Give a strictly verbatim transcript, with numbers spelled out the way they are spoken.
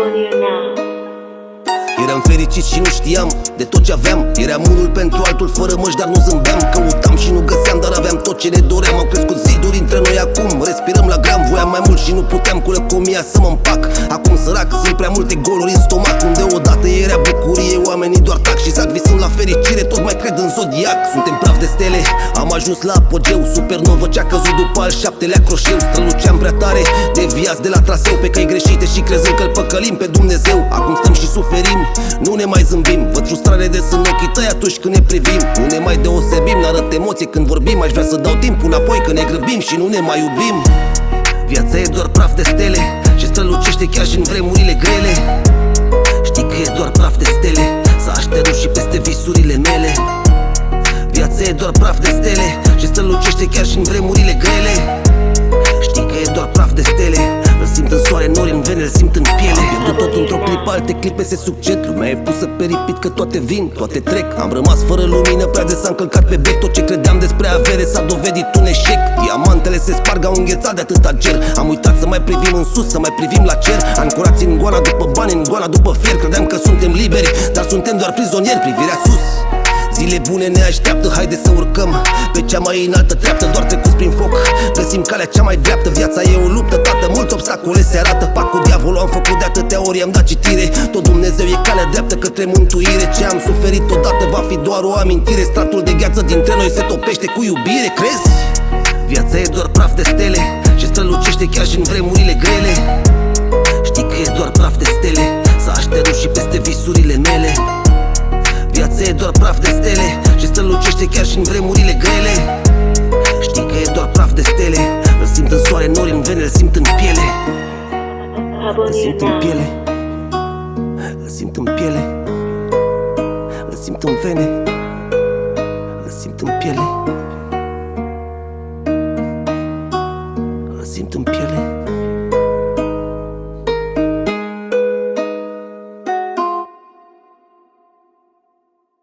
Here now. Eram fericit și nu știam de tot ce aveam. Eram unul pentru altul fără măști, dar nu zâmbeam. Căutam și nu găseam, dar aveam tot ce ne doream. Au crescut ziduri între noi acum, respirăm la gram. Voiam mai mult și nu puteam cu lăcomia să mă împac. Acum sărac, sunt prea multe goluri în stomac. Unde odată era bucurie, oamenii doar tac și zac. Visând la fericire, tot mai cred în zodiac. Suntem praf de stele, am ajuns la apogeu. Supernovă ce-a căzut după al șaptelea croșeu. Străluceam prea tare, deviați de la traseu, pe căi greșite și crezând că-l păcălim pe Dumnezeu. Acum stăm și suferim, nu ne mai zâmbim. Văd frustrare de sân ochii tăi atunci când ne privim. Nu ne mai deosebim, n-arăt emoție când vorbim. Aș vrea să dau timp înapoi că ne grăbim și nu ne mai iubim. Viața e doar praf de stele și strălucește chiar și în vremurile grele. Știi că e doar praf de stele, să aștept și peste visurile mele. Viața e doar praf de stele și strălucește chiar și în vremurile grele. Știi că e doar praf de stele, îl simt în soare, nori în vene, îl simt în piele. Am pierdut tot într-o clipă, alte clipe se succed. Lumea e pusă pe ripit că toate vin, toate trec. Am rămas fără lumină, prea des am călcat pe bec. Tot ce credeam despre avere s-a dovedit un eșec. Diamantele se sparg, au înghețat de atâta ger. Am uitat să mai privim în sus, să mai privim la cer. Ancorați în goana după bani, în goana după fier. Credeam că suntem liberi, dar suntem doar prizonieri, privirea sus. Zile bune ne așteaptă, haide să urcăm pe cea mai înaltă treaptă, doar trecuți prin foc. Găsim calea cea mai dreaptă, viața e o luptă, tată, mulți obstacole se arată. Pac cu diavolul am făcut de atâtea ori, am dat citire. Tot Dumnezeu e calea dreaptă către mântuire. Ce am suferit odată va fi doar o amintire. Stratul de gheață dintre noi se topește cu iubire, crezi? Viața e doar praf de stele și strălucește chiar și în vremurile grele. Știi că e doar praf de stele, să aștept și peste visurile mele. Viața e doar praf de stele și strălucește chiar și în vremurile grele. Știi că e doar praf de stele, îl simt în soare, nori în vene, îl simt în piele. Îl simt în piele, îl simt în piele, îl simt în vene.